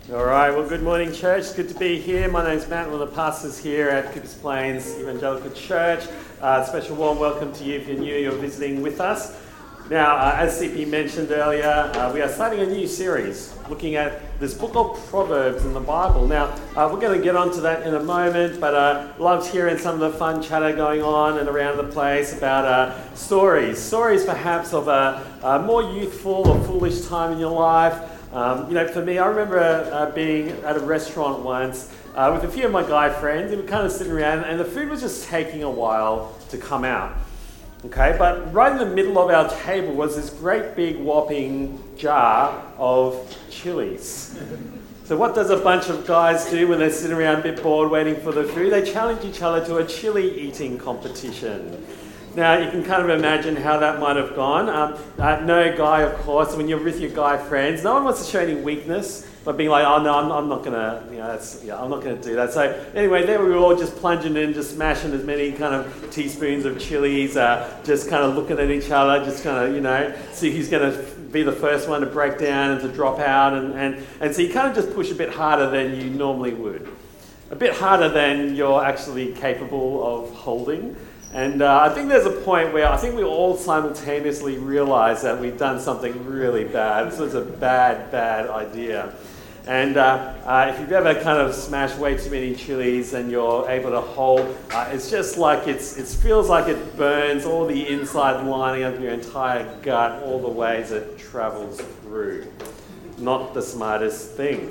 All right, well, good morning, church. It's good to be here. My name's Matt, one of the pastors here at Coopers Plains Evangelical Church. Special warm welcome to you if you're new, you're visiting with us. Now, as CP mentioned earlier, we are starting a new series looking at this book of Proverbs in the Bible. Now, we're going to get onto that in a moment, but loved hearing some of the fun chatter going on and around the place about stories perhaps of a more youthful or foolish time in your life. For me, I remember being at a restaurant once with a few of my guy friends, and we were kind of sitting around, and the food was just taking a while to come out. Okay, but right in the middle of our table was this great big whopping jar of chilies. So what does a bunch of guys do when they're sitting around a bit bored waiting for the food? They challenge each other to a chili eating competition. Now, you can kind of imagine how that might have gone. No guy, of course, when you're with your guy friends, no one wants to show any weakness by being like, oh no, I'm not gonna, I'm not gonna do that. So anyway, there we were all just plunging in, just smashing as many kind of teaspoons of chilies, just kind of looking at each other, just kind of, see who's gonna be the first one to break down and to drop out, and so you kind of just push a bit harder than you normally would, a bit harder than you're actually capable of holding. And I think there's a point where I think we all simultaneously realise that we've done something really bad. This was a bad idea. And if you've ever kind of smashed way too many chilies and you're able to hold, it's just like it feels like it burns all the inside lining of your entire gut, all the ways it travels through. Not the smartest thing.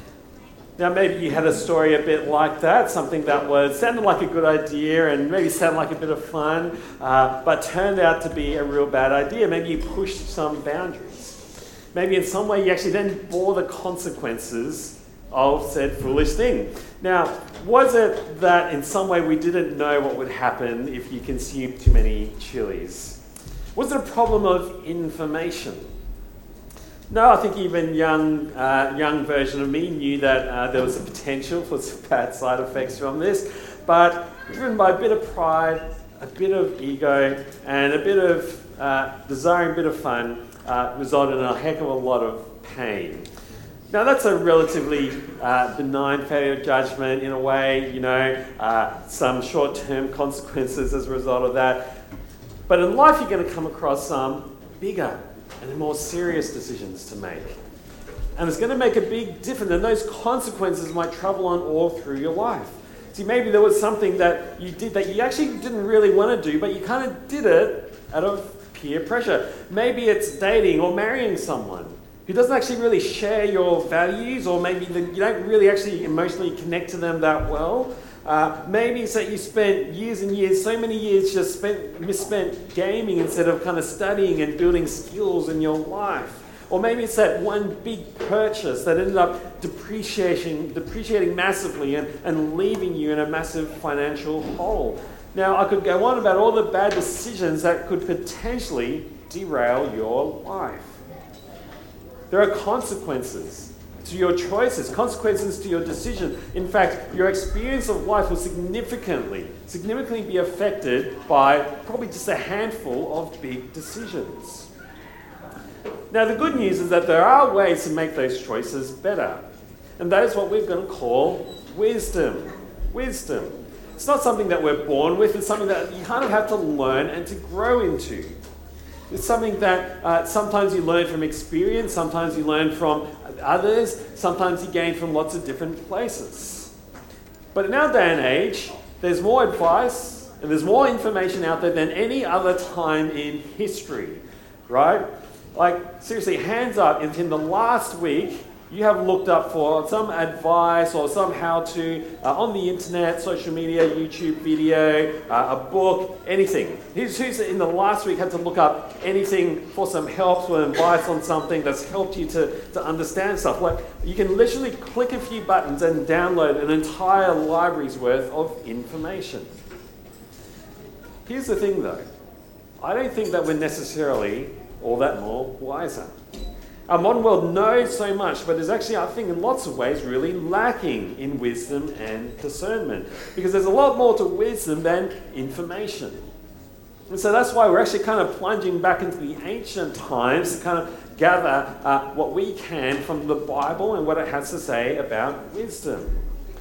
Now, maybe you had a story a bit like that, something that sounded like a good idea and maybe sounded like a bit of fun, but turned out to be a real bad idea. Maybe you pushed some boundaries. Maybe in some way you actually then bore the consequences of said foolish thing. Now, was it that in some way we didn't know what would happen if you consumed too many chilies? Was it a problem of information? No, I think even young version of me knew that there was a potential for some bad side effects from this, but driven by a bit of pride, a bit of ego, and a bit of desiring a bit of fun, resulted in a heck of a lot of pain. Now that's a relatively benign failure of judgment in a way, some short-term consequences as a result of that. But in life you're going to come across some bigger and more serious decisions to make. And it's going to make a big difference, and those consequences might travel on all through your life. See, maybe there was something that you did that you actually didn't really want to do, but you kind of did it out of peer pressure. Maybe it's dating or marrying someone who doesn't actually really share your values, or maybe you don't really actually emotionally connect to them that well. Maybe it's that you spent years and years, so many years just misspent gaming instead of kind of studying and building skills in your life. Or maybe it's that one big purchase that ended up depreciating massively and leaving you in a massive financial hole. Now, I could go on about all the bad decisions that could potentially derail your life. There are consequences to your choices, consequences to your decision. In fact, your experience of life will significantly be affected by probably just a handful of big decisions. Now, the good news is that there are ways to make those choices better. And that is what we're going to call wisdom. Wisdom. It's not something that we're born with, it's something that you kind of have to learn and to grow into. It's something that sometimes you learn from experience, sometimes you learn from others, sometimes you gain from lots of different places. But in our day and age, there's more advice and there's more information out there than any other time in history, right? Like, seriously, hands up, if in the last week you have looked up for some advice or some how-to on the internet, social media, YouTube video, a book, anything. Who's in the last week had to look up anything for some help or advice on something that's helped you to understand stuff? Like, you can literally click a few buttons and download an entire library's worth of information. Here's the thing though, I don't think that we're necessarily all that more wiser. Our modern world knows so much, but is actually, I think, in lots of ways really lacking in wisdom and discernment. Because there's a lot more to wisdom than information. And so that's why we're actually kind of plunging back into the ancient times to kind of gather what we can from the Bible and what it has to say about wisdom.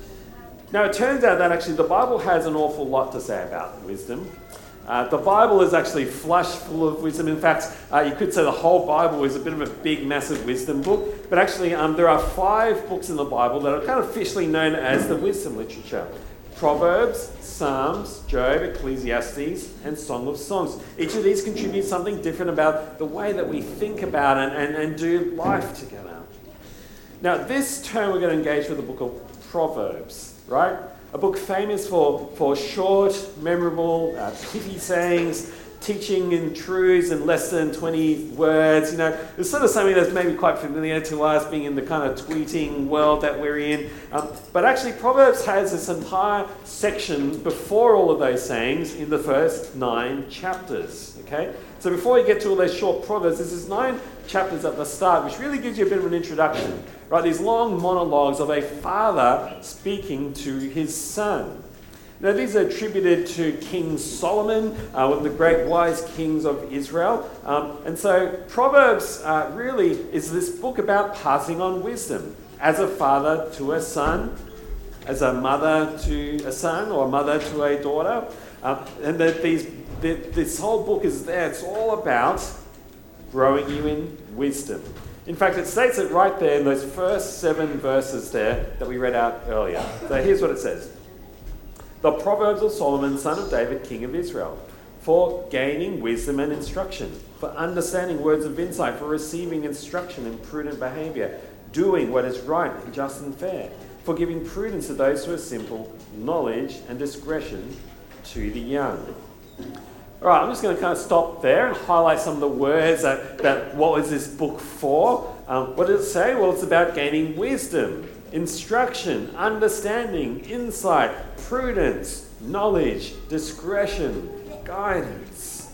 Now, it turns out that actually the Bible has an awful lot to say about wisdom. The Bible is actually flush full of wisdom. In fact, you could say the whole Bible is a bit of a big, massive wisdom book. But actually, there are 5 books in the Bible that are kind of officially known as the wisdom literature. Proverbs, Psalms, Job, Ecclesiastes, and Song of Songs. Each of these contributes something different about the way that we think about and do life together. Now, this term we're going to engage with the book of Proverbs, right? A book famous for short, memorable, pithy sayings, teaching in truths in less than 20 words. You know, it's sort of something that's maybe quite familiar to us, being in the kind of tweeting world that we're in. But actually, Proverbs has this entire section before all of those sayings in the first 9 chapters. Okay, so before you get to all those short proverbs, there's this 9 chapters at the start, which really gives you a bit of an introduction. Right, these long monologues of a father speaking to his son. Now, these are attributed to King Solomon, one of the great wise kings of Israel. And so Proverbs really is this book about passing on wisdom as a father to a son, as a mother to a son, or a mother to a daughter. And that this whole book is there. It's all about growing you in wisdom. In fact, it states it right there in those first 7 verses there that we read out earlier. So here's what it says. The Proverbs of Solomon, son of David, king of Israel, for gaining wisdom and instruction, for understanding words of insight, for receiving instruction in prudent behavior, doing what is right and just and fair, for giving prudence to those who are simple, knowledge and discretion to the young. All right, I'm just going to kind of stop there and highlight some of the words that what was this book for. What does it say? Well, it's about gaining wisdom, instruction, understanding, insight, prudence, knowledge, discretion, guidance.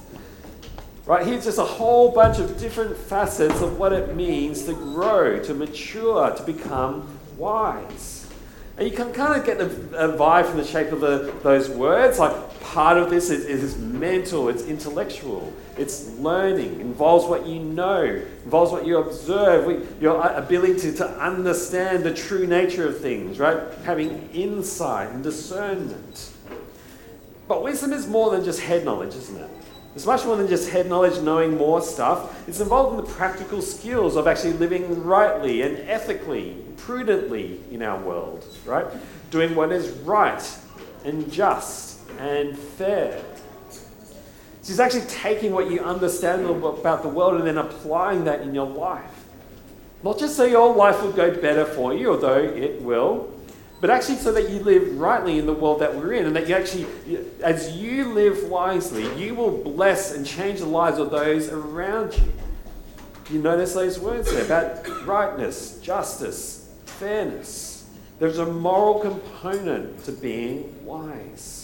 Right, here's just a whole bunch of different facets of what it means to grow, to mature, to become wise. And you can kind of get a vibe from the shape of those words. Like, part of this is mental, it's intellectual, it's learning, involves what you know, involves what you observe, your ability to understand the true nature of things, right? Having insight and discernment. But wisdom is more than just head knowledge, isn't it? It's much more than just head knowledge, knowing more stuff. It's involved in the practical skills of actually living rightly and ethically, prudently in our world, right? Doing what is right and just and fair. It's actually taking what you understand about the world and then applying that in your life. Not just so your life will go better for you, although it will, but actually so that you live rightly in the world that we're in, and that you actually, as you live wisely, you will bless and change the lives of those around you. You notice those words there about rightness, justice, fairness. There's a moral component to being wise.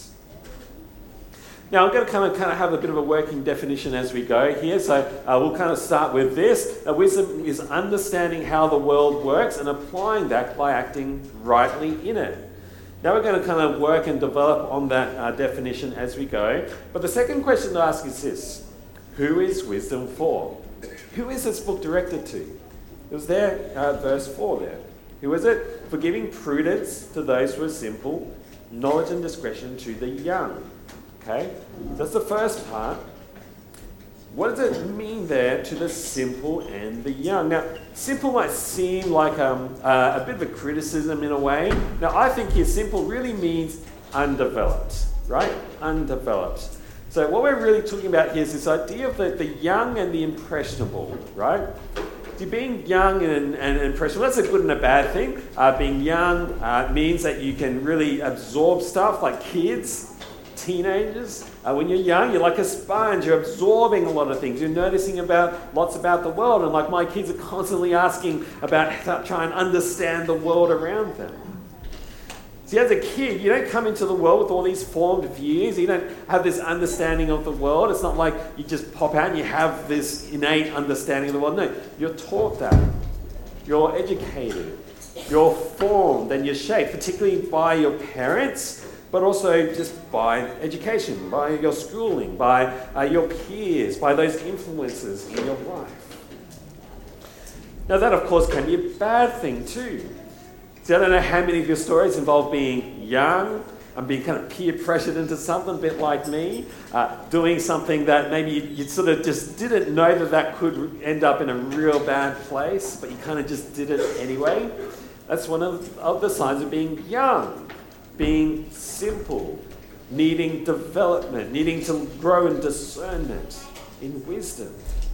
Now, I'm going to kind of have a bit of a working definition as we go here. So we'll kind of start with this. Wisdom is understanding how the world works and applying that by acting rightly in it. Now we're going to kind of work and develop on that definition as we go. But the second question to ask is this. Who is wisdom for? Who is this book directed to? It was there, verse 4 there. Who is it? For giving prudence to those who are simple, knowledge and discretion to the young. Okay, that's the first part. What does it mean there to the simple and the young? Now, simple might seem like a bit of a criticism in a way. Now, I think here simple really means undeveloped, right? Undeveloped. So what we're really talking about here is this idea of the young and the impressionable, right? Being young and impressionable, that's a good and a bad thing. Being young means that you can really absorb stuff like kids. Teenagers, when you're young, you're like a sponge. You're absorbing a lot of things. You're noticing lots about the world. And like my kids are constantly asking about how to try and understand the world around them. See, as a kid, you don't come into the world with all these formed views. You don't have this understanding of the world. It's not like you just pop out and you have this innate understanding of the world. No, you're taught that. You're educated. You're formed and you're shaped, particularly by your parents, but also just by education, by your schooling, by your peers, by those influences in your life. Now that, of course, can be a bad thing too. See, I don't know how many of your stories involve being young and being kind of peer pressured into something, a bit like me, doing something that maybe you sort of just didn't know that could end up in a real bad place, but you kind of just did it anyway. That's one of the signs of being young, being simple, needing development, needing to grow in discernment, in wisdom.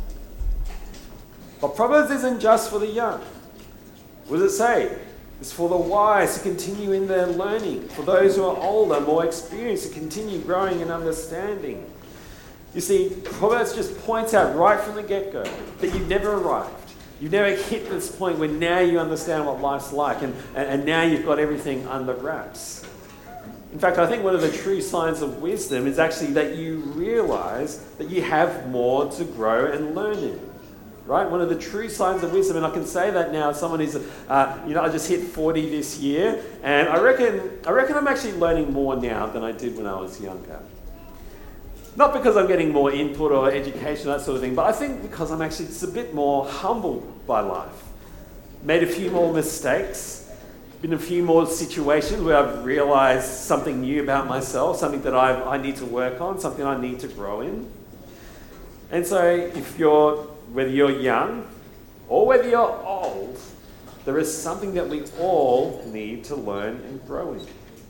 But Proverbs isn't just for the young. What does it say? It's for the wise to continue in their learning, for those who are older, more experienced, to continue growing in understanding. You see, Proverbs just points out right from the get-go that you've never arrived. You've never hit this point where now you understand what life's like and now you've got everything under wraps. In fact, I think one of the true signs of wisdom is actually that you realize that you have more to grow and learn in. Right? One of the true signs of wisdom, and I can say that now as someone who's, I just hit 40 this year, and I reckon I'm actually learning more now than I did when I was younger. Not because I'm getting more input or education, that sort of thing, but I think because I'm actually just a bit more humbled by life. Made a few more mistakes, been in a few more situations where I've realized something new about myself, something that I need to work on, something I need to grow in. And so whether you're young or whether you're old, there is something that we all need to learn and grow in.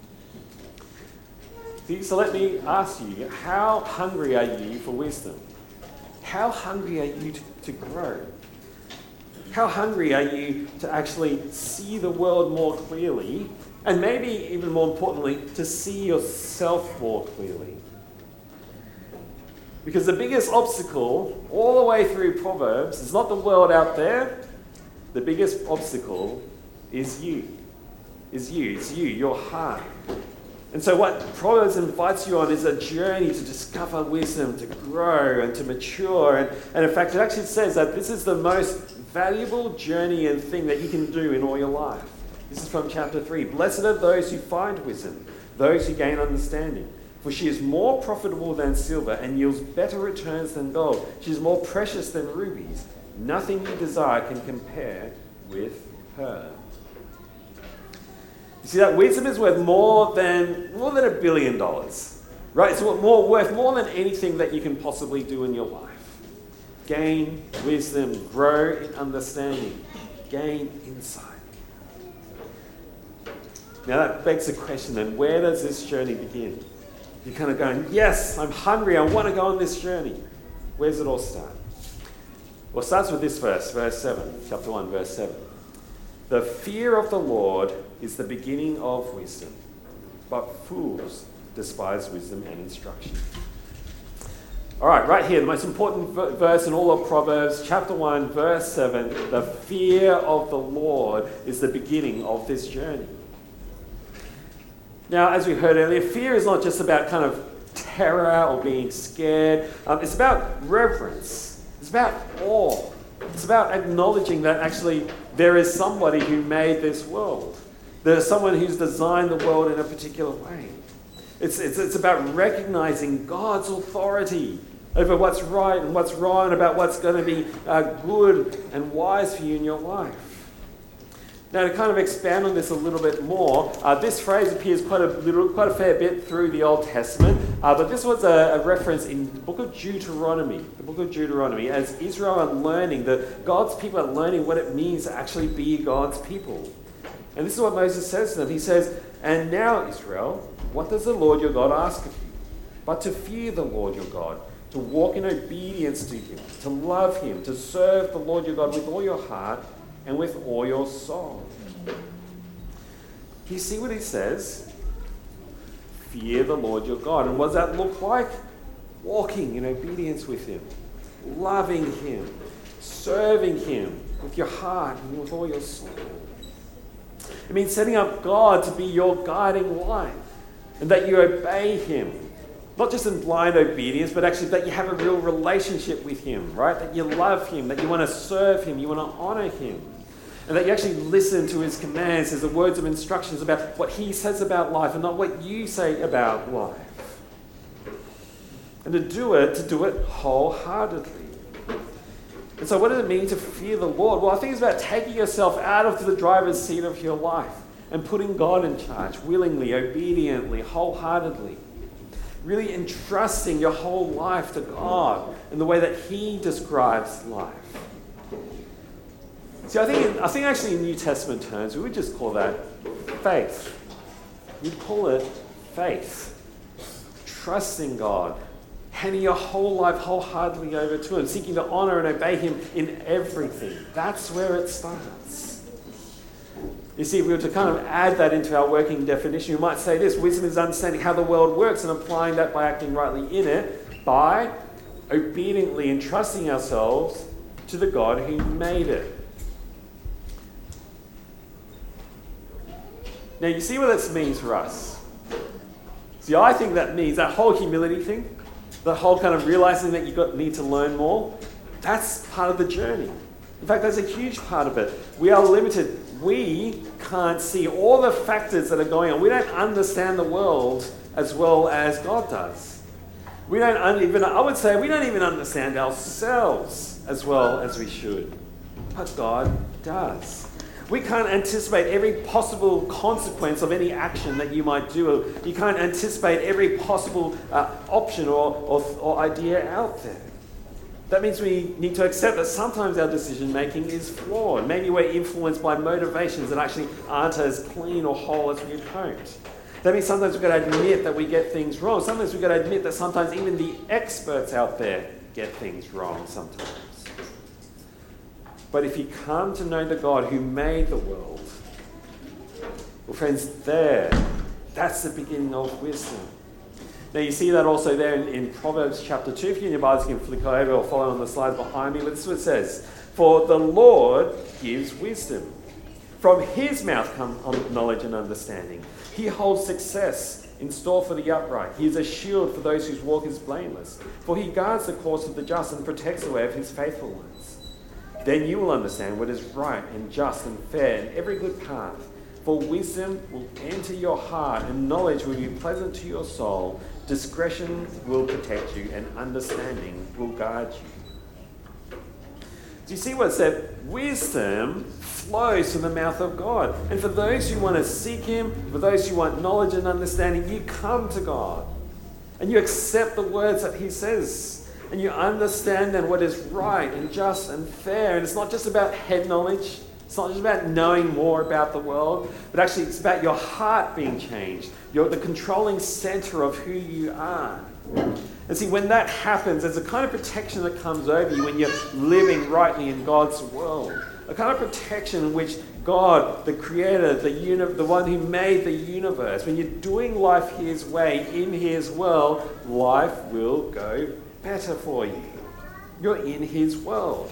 So let me ask you, how hungry are you for wisdom? How hungry are you to grow? How hungry are you to actually see the world more clearly, and maybe even more importantly, to see yourself more clearly? Because the biggest obstacle all the way through Proverbs is not the world out there. The biggest obstacle is you. It's you, your heart. And so what Proverbs invites you on is a journey to discover wisdom, to grow and to mature. And in fact, it actually says that this is the most valuable journey and thing that you can do in all your life. This is from chapter 3. Blessed are those who find wisdom, those who gain understanding. For she is more profitable than silver and yields better returns than gold. She is more precious than rubies. Nothing you desire can compare with her. You see, that wisdom is worth more than $1 billion, right? It's worth more than anything that you can possibly do in your life. Gain wisdom, grow in understanding, gain insight. Now that begs the question then, where does this journey begin? You're kind of going, yes, I'm hungry, I want to go on this journey. Where does it all start? Well, it starts with this verse 7, chapter 1, verse 7. The fear of the Lord is the beginning of wisdom, but fools despise wisdom and instruction. All right here, the most important verse in all of Proverbs, chapter 1, verse 7. The fear of the Lord is the beginning of this journey. Now, as we heard earlier, fear is not just about kind of terror or being scared. It's about reverence. It's about awe. It's about acknowledging that actually there is somebody who made this world. There's someone who's designed the world in a particular way. It's about recognizing God's authority over what's right and what's wrong, about what's going to be good and wise for you in your life. Now, to kind of expand on this a little bit more, this phrase appears quite a fair bit through the Old Testament, but this was a reference in the book of Deuteronomy. The book of Deuteronomy, as Israel are learning, God's people are learning what it means to actually be God's people. And this is what Moses says to them. He says, "And now, Israel, what does the Lord your God ask of you? But to fear the Lord your God, to walk in obedience to him, to love him, to serve the Lord your God with all your heart and with all your soul." You see what he says? Fear the Lord your God. And what does that look like? Walking in obedience with him, loving him, serving him with your heart and with all your soul. It means setting up God to be your guiding light and that you obey him. Not just in blind obedience, but actually that you have a real relationship with him, right? That you love him, that you want to serve him, you want to honor him. And that you actually listen to his commands, his words of instructions about what he says about life and not what you say about life. And to do it wholeheartedly. And so what does it mean to fear the Lord? Well, I think it's about taking yourself out of the driver's seat of your life and putting God in charge, willingly, obediently, wholeheartedly. Really entrusting your whole life to God in the way that He describes life. See, I think actually in New Testament terms, we would just call that faith. We'd call it faith. Trusting God. Handing your whole life wholeheartedly over to Him. Seeking to honor and obey Him in everything. That's where it starts. You see, if we were to kind of add that into our working definition, we might say this: wisdom is understanding how the world works and applying that by acting rightly in it, by obediently entrusting ourselves to the God who made it. Now, you see what this means for us. See, I think that means that whole humility thing, the whole kind of realizing that you need to learn more, that's part of the journey. In fact, that's a huge part of it. We are limited. We can't see all the factors that are going on. We don't understand the world as well as God does. I would say we don't even understand ourselves as well as we should. But God does. We can't anticipate every possible consequence of any action that you might do. You can't anticipate every possible option or idea out there. That means we need to accept that sometimes our decision making is flawed. Maybe we're influenced by motivations that actually aren't as clean or whole as we'd hoped. That means sometimes we've got to admit that we get things wrong. Sometimes we've got to admit that sometimes even the experts out there get things wrong sometimes. But if you come to know the God who made the world, well, friends, that's the beginning of wisdom. Now, you see that also there in Proverbs chapter 2. If you're in your Bibles, you can flick over or follow on the slides behind me. But this is what it says: for the Lord gives wisdom. From His mouth come knowledge and understanding. He holds success in store for the upright. He is a shield for those whose walk is blameless. For He guards the course of the just and protects the way of His faithful ones. Then you will understand what is right and just and fair in every good path. For wisdom will enter your heart, and knowledge will be pleasant to your soul. Discretion will protect you, and understanding will guard you. Do you see what it said? Wisdom flows from the mouth of God. And for those who want to seek Him, for those who want knowledge and understanding, you come to God. And you accept the words that He says. And you understand then what is right and just and fair. And it's not just about head knowledge. It's not just about knowing more about the world, but actually it's about your heart being changed. You're the controlling center of who you are. And see, when that happens, there's a kind of protection that comes over you when you're living rightly in God's world. A kind of protection in which God, the creator, the one who made the universe, when you're doing life His way, in His world, life will go better for you. You're in His world.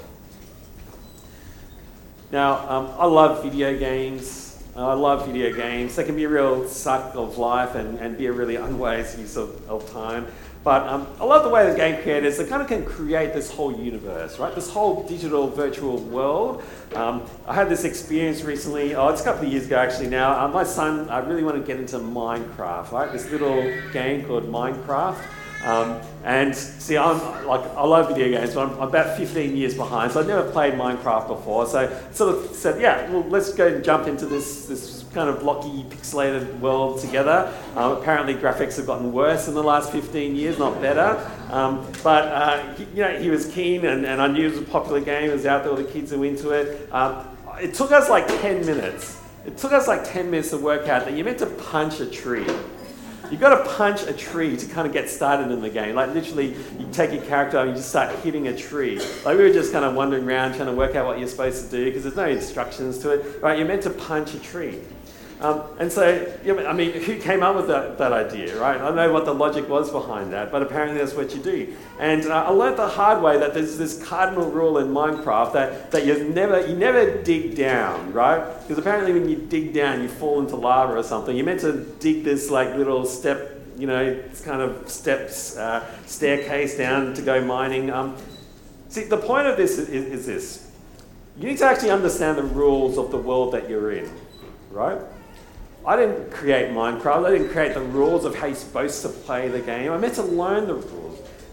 Now, I love video games. They can be a real suck of life and be a really unwise use of time. But I love the way the game creators, they kind of can create this whole universe, right? This whole digital virtual world. I had this experience recently, it's a couple of years ago actually now. My son, I really want to get into Minecraft, right? This little game called Minecraft. And see, I love video games, but I'm about 15 years behind, so I'd never played Minecraft before. So I sort of said, let's go and jump into this kind of blocky, pixelated world together. Apparently, graphics have gotten worse in the last 15 years, not better. But he was keen, and I knew it was a popular game. It was out there, all the kids were into it. It took us like 10 minutes. To work out that you're meant to punch a tree. You've got to punch a tree to kind of get started in the game. Like literally, you take your character and you just start hitting a tree. Like we were just kind of wandering around trying to work out what you're supposed to do because there's no instructions to it. Right? You're meant to punch a tree. And so, who came up with that idea, right? I don't know what the logic was behind that, but apparently that's what you do. And I learned the hard way that there's this cardinal rule in Minecraft that you never dig down, right? Because apparently when you dig down, you fall into lava or something. You're meant to dig this like little step, it's kind of steps, staircase down to go mining. See, the point of this is this. You need to actually understand the rules of the world that you're in, right? I didn't create Minecraft. I didn't create the rules of how you're supposed to play the game. I meant to learn the rules.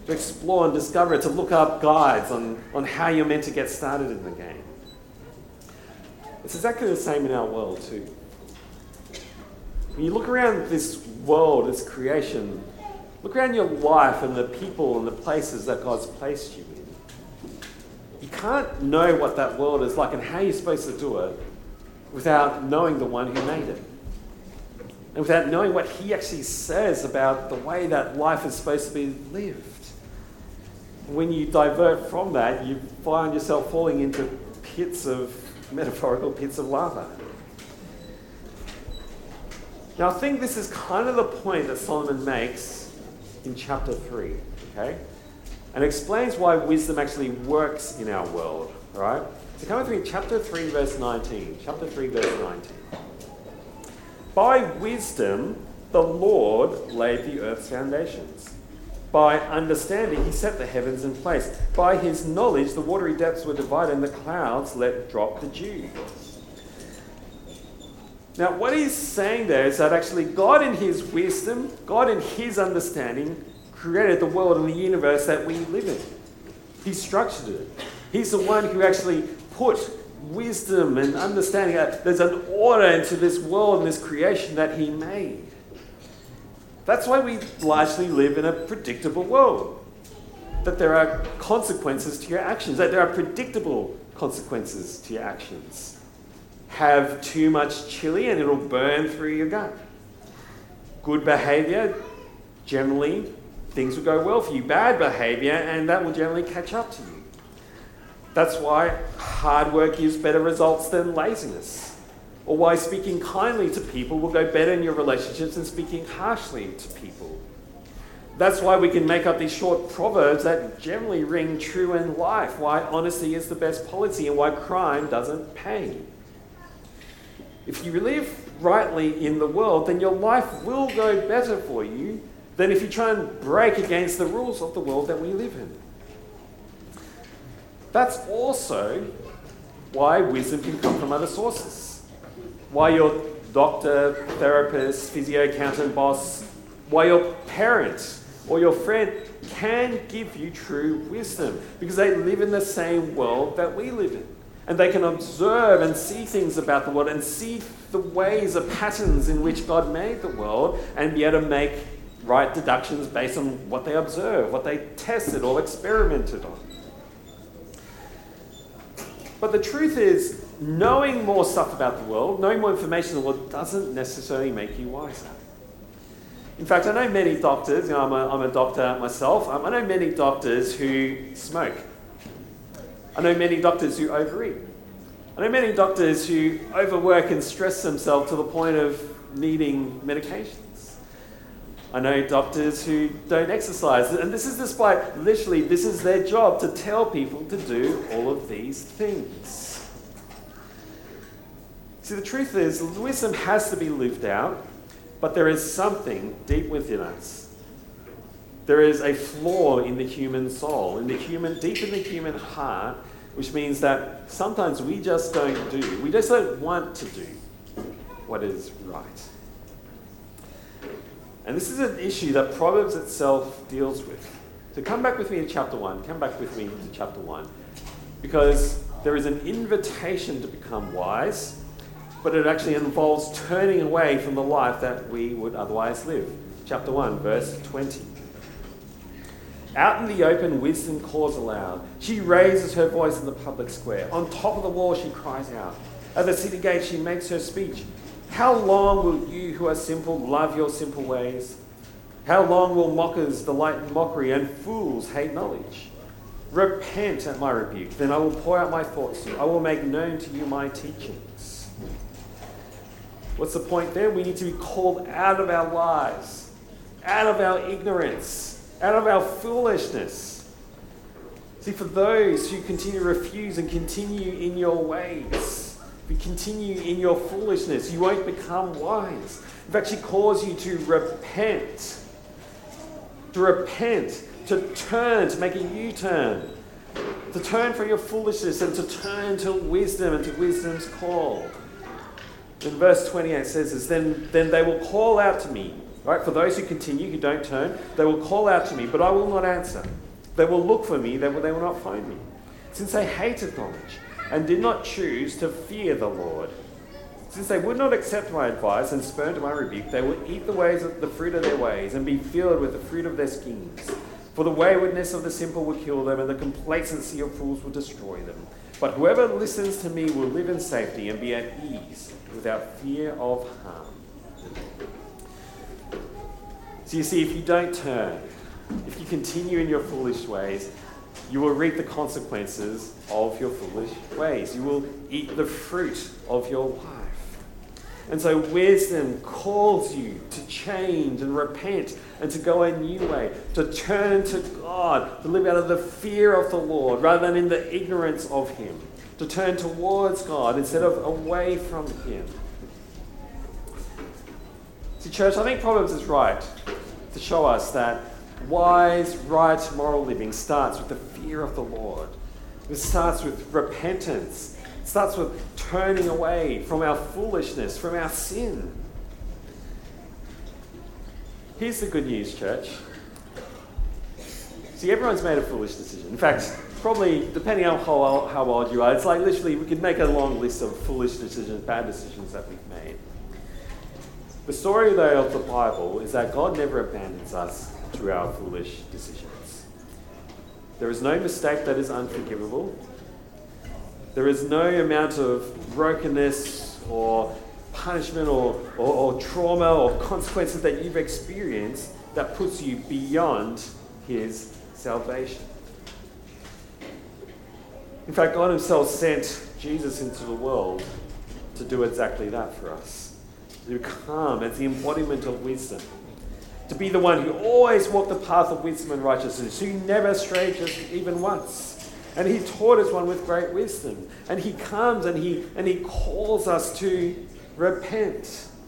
to explore and discover it, to look up guides on how you're meant to get started in the game. It's exactly the same in our world too. When you look around this world, this creation, look around your life and the people and the places that God's placed you in. You can't know what that world is like and how you're supposed to do it without knowing the one who made it. And without knowing what he actually says about the way that life is supposed to be lived. When you divert from that, you find yourself falling into metaphorical pits of lava. Now, I think this is kind of the point that Solomon makes in chapter 3, okay? And explains why wisdom actually works in our world, all right? So come with me, chapter 3, verse 19. Chapter 3, verse 19. By wisdom, the Lord laid the earth's foundations. By understanding, he set the heavens in place. By his knowledge, the watery depths were divided and the clouds let drop the dew. Now, what he's saying there is that actually God in his wisdom, God in his understanding, created the world and the universe that we live in. He structured it. He's the one who actually put wisdom and understanding. There's an order into this world and this creation that he made. That's why we largely live in a predictable world. That there are consequences to your actions, that there are predictable consequences to your actions. Have too much chili and it'll burn through your gut. Good behaviour, generally things will go well for you. Bad behaviour, and that will generally catch up to you. That's why hard work gives better results than laziness. Or why speaking kindly to people will go better in your relationships than speaking harshly to people. That's why we can make up these short proverbs that generally ring true in life. Why honesty is the best policy and why crime doesn't pay. If you live rightly in the world, then your life will go better for you than if you try and break against the rules of the world that we live in. That's also why wisdom can come from other sources. Why your doctor, therapist, physio, accountant, boss, why your parent or your friend can give you true wisdom because they live in the same world that we live in. And they can observe and see things about the world and see the ways, the patterns in which God made the world and be able to make right deductions based on what they observe, what they tested or experimented on. But the truth is, knowing more stuff about the world, knowing more information in the world doesn't necessarily make you wiser. In fact, I know many doctors, I'm a doctor myself, I know many doctors who smoke. I know many doctors who overeat. I know many doctors who overwork and stress themselves to the point of needing medications. I know doctors who don't exercise, and this is despite, literally, this is their job to tell people to do all of these things. See, the truth is, wisdom has to be lived out, but there is something deep within us. There is a flaw in the human soul, deep in the human heart, which means that sometimes we just don't want to do what is right. And this is an issue that Proverbs itself deals with. So come back with me to chapter 1. Because there is an invitation to become wise, but it actually involves turning away from the life that we would otherwise live. Chapter 1, verse 20. Out in the open, wisdom calls aloud. She raises her voice in the public square. On top of the wall, she cries out. At the city gate, she makes her speech. How long will you who are simple love your simple ways? How long will mockers delight in mockery and fools hate knowledge? Repent at my rebuke, then I will pour out my thoughts to you. I will make known to you my teachings. What's the point there? We need to be called out of our lies, out of our ignorance, out of our foolishness. See, for those who continue to refuse and continue in your ways, if you continue in your foolishness, you won't become wise. In fact, she calls you to repent, to turn, to make a U-turn, to turn from your foolishness and to turn to wisdom and to wisdom's call. In verse 28 says this, then they will call out to me Right? For those who continue, who don't turn, they will call out to me, but I will not answer. They will look for me, they will not find me. Since they hated knowledge and did not choose to fear the Lord. Since they would not accept my advice and spurned my rebuke, they will eat the fruit of their ways and be filled with the fruit of their schemes. For the waywardness of the simple will kill them, and the complacency of fools will destroy them. But whoever listens to me will live in safety and be at ease without fear of harm. So you see, if you don't turn, if you continue in your foolish ways, you will reap the consequences of your foolish ways. You will eat the fruit of your life. And so wisdom calls you to change and repent and to go a new way, to turn to God, to live out of the fear of the Lord rather than in the ignorance of Him, to turn towards God instead of away from Him. See, church, I think Proverbs is right to show us that wise, right, moral living starts with the fear of the Lord. It starts with repentance. It starts with turning away from our foolishness, from our sin. Here's the good news, church. See, everyone's made a foolish decision. In fact, probably, depending on how old you are, it's like literally we could make a long list of foolish decisions, bad decisions that we've made. The story, though, of the Bible is that God never abandons us to our foolish decisions. There is no mistake that is unforgivable. There is no amount of brokenness or punishment or trauma or consequences that you've experienced that puts you beyond His salvation. In fact, God Himself sent Jesus into the world to do exactly that for us. To come as the embodiment of wisdom. To be the one who always walked the path of wisdom and righteousness, who never strayed just even once. And He taught us one with great wisdom. And He comes and He calls us to repent.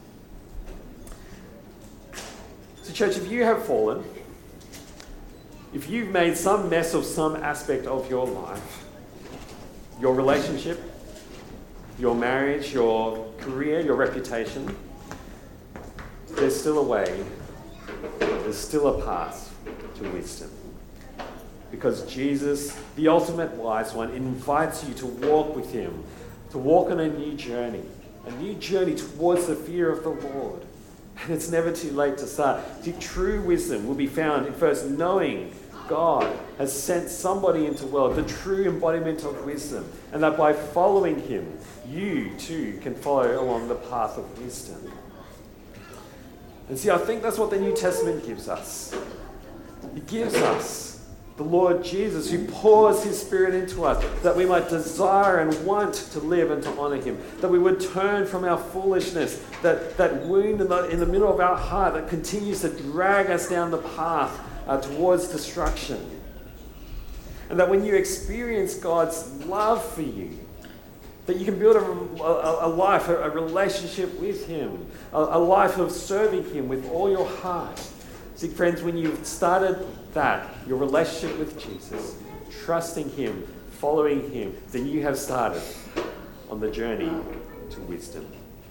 So church, if you have fallen, if you've made some mess of some aspect of your life, your relationship, your marriage, your career, your reputation, there's still a way, there's still a path to wisdom. Because Jesus, the ultimate wise one, invites you to walk with Him, to walk on a new journey towards the fear of the Lord. And it's never too late to start. See, true wisdom will be found in first knowing God has sent somebody into the world, the true embodiment of wisdom, and that by following Him, you too can follow along the path of wisdom. And see, I think that's what the New Testament gives us. It gives us the Lord Jesus, who pours His Spirit into us, that we might desire and want to live and to honour Him, that we would turn from our foolishness, that wound in the middle of our heart that continues to drag us down the path towards destruction. And that when you experience God's love for you, that you can build a life, a relationship with Him, a life of serving Him with all your heart. See, friends, when you've started that, your relationship with Jesus, trusting Him, following Him, then you have started on the journey to wisdom.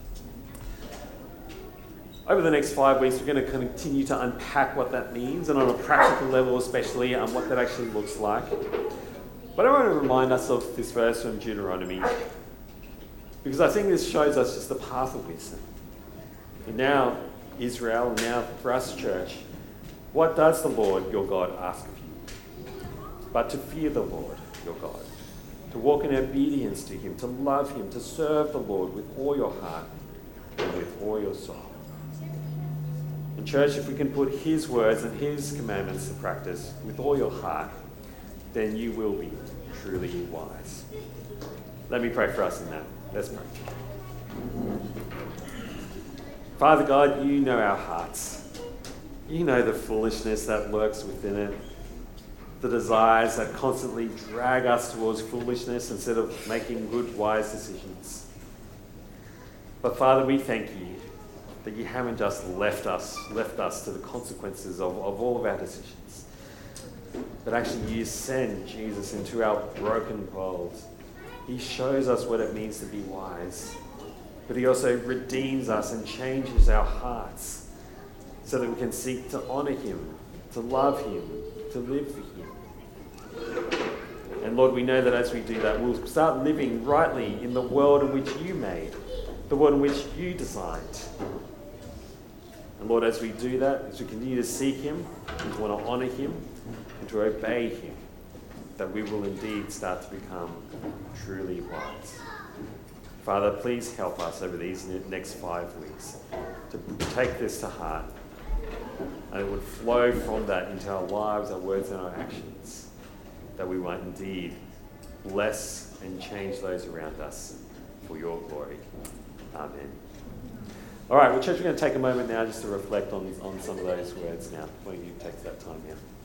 Over the next 5 weeks, we're going to continue to unpack what that means, and on a practical level especially, what that actually looks like. But I want to remind us of this verse from Deuteronomy, because I think this shows us just the path of wisdom. And now, Israel, and now for us, church, what does the Lord your God ask of you? But to fear the Lord your God, to walk in obedience to Him, to love Him, to serve the Lord with all your heart and with all your soul. And church, if we can put His words and His commandments to practice with all your heart, then you will be truly wise. Let me pray for us in that. Let's pray. Father God, you know our hearts. You know the foolishness that lurks within it, the desires that constantly drag us towards foolishness instead of making good, wise decisions. But Father, we thank you that you haven't just left us to the consequences of all of our decisions, but actually you send Jesus into our broken world. He shows us what it means to be wise, but He also redeems us and changes our hearts. so that we can seek to honour him, to love him, to live for him. And Lord, we know that as we do that, we'll start living rightly in the world in which you made, the world in which you designed. And Lord, as we do that, as we continue to seek him, and to want to honour him, and to obey him, that we will indeed start to become truly wise. Father, please help us over these next 5 weeks to take this to heart, and it would flow from that into our lives, our words, and our actions, that we might indeed bless and change those around us for your glory. Amen. All right, well, church, we're going to take a moment now just to reflect on some of those words now. Why don't you take that time now?